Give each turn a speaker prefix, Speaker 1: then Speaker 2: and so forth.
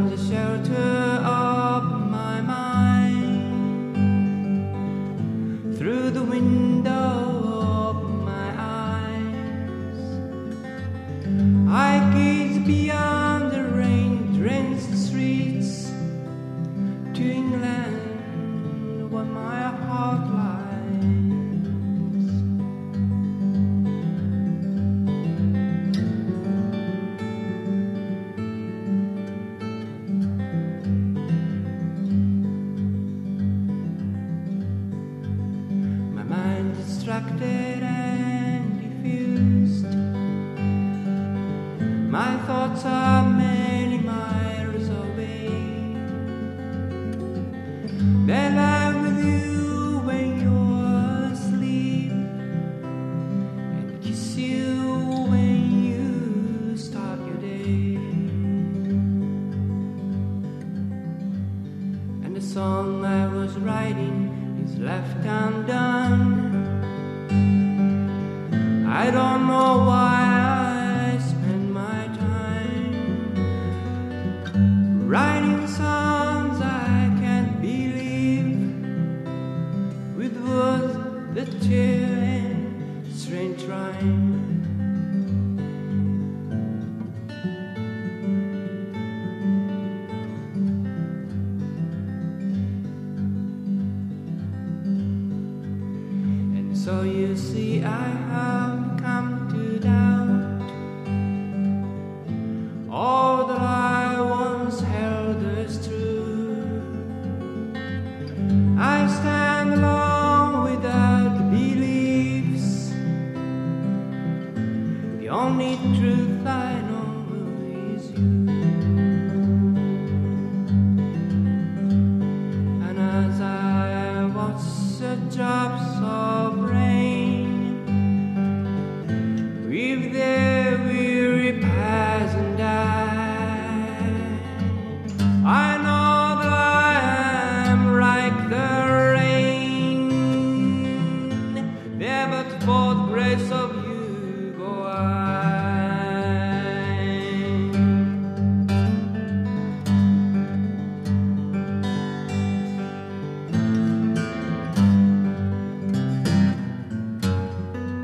Speaker 1: the shelter of my mind, through the window of my eyes, I gaze beyond the rain-drenched streets to England, where my heart lies. Distracted and diffused, my thoughts are many miles away. They lie with you when you're asleep, and kiss you when you start your day. And the song I was writing is left undone. I don't know why I spend my time writing songs I can't believe, with words that cheer and strange rhyme. And so you see, I have come to doubt all that I once held as true. I stand alone without beliefs. The only truth I know is you. And as I watch the drops of rain with their weary pass and die, I know that I am like the rain, there but for the grace of you.